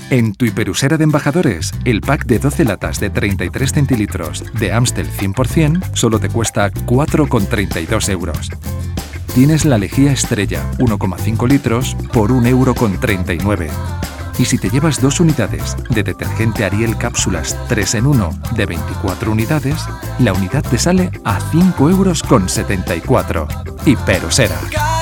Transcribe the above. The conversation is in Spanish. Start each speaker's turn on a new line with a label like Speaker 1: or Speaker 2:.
Speaker 1: En tu hiperusera de Embajadores, el pack de 12 latas de 33 centilitros de Amstel 100% solo te cuesta 4,32 euros. Tienes la lejía Estrella 1,5 litros por 1,39 €. Y si te llevas 2 unidades de detergente Ariel cápsulas 3 en 1 de 24 unidades, la unidad te sale a 5,74 €. Hiperusera.